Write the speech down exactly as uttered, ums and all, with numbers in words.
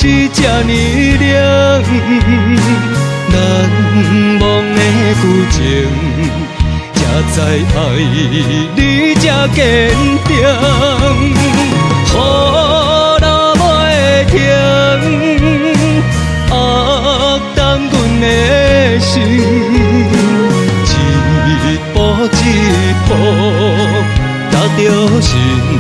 是这呢凉，难忘的旧情，才知爱你这坚定。雨若袂停，压淡阮的心，一步一步踏着心。